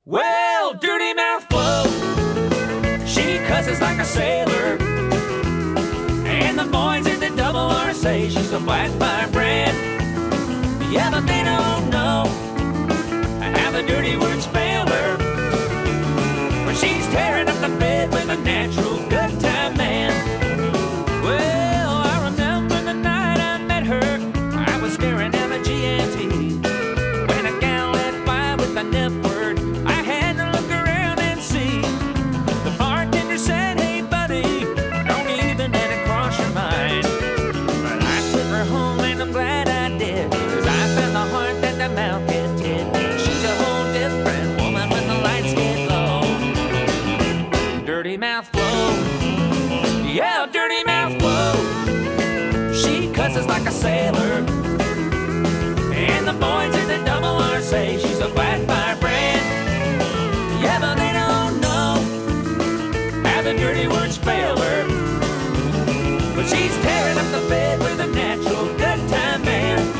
Well, Dirty Mouth Flo, she cusses like a sailor. And the boys at the Double R say she's a black fire brand. Yeah, but they don't know how the dirty words fail her. When she's tearing up the bed with a natural good time man. Well, I remember the night I met her. I was staring at a GMT when a gal let fly with a nip word. I had to look around and see. The bartender said, "Hey buddy, don't even let it cross your mind." But I took her home and I'm glad I did, 'cause I found the heart that the mouth can tend. She's a whole different woman when the lights get low. Dirty Mouth Flo, yeah, Dirty Mouth Flo. She cusses like a sailor. And the boys at the Double R say she's a black fire brand. Yeah, but they don't know how the dirty words fail her. But she's tearing up the bed with a natural good time man.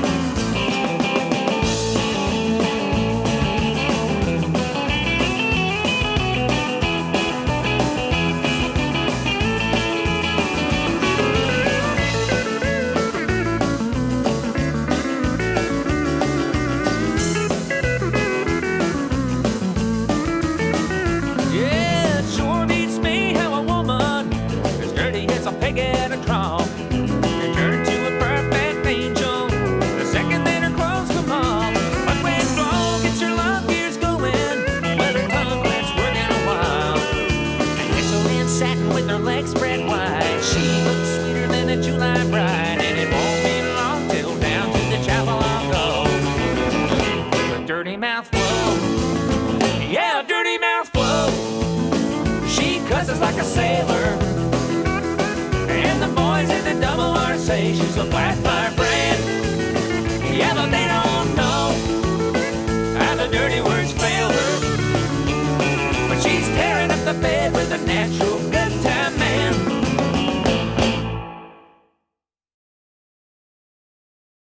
Yeah, it sure beats me how a woman as dirty as a pig at a trough can turn to a perfect angel the second that her clothes come off. But when Flo gets her love gears going, well, her tongue quits working a while. And nestled in satin with her legs spread wide, she looks sweeter than a July bride. And it won't be long till down to the chapel I'll go. But Dirty Mouth Flo, yeah, Dirty Mouth Flo. She cusses like a sailor. And the boys at the Double R say she's a black fire brand. Yeah, but they don't know how the dirty words fail her. But she's tearing up the bed with a natural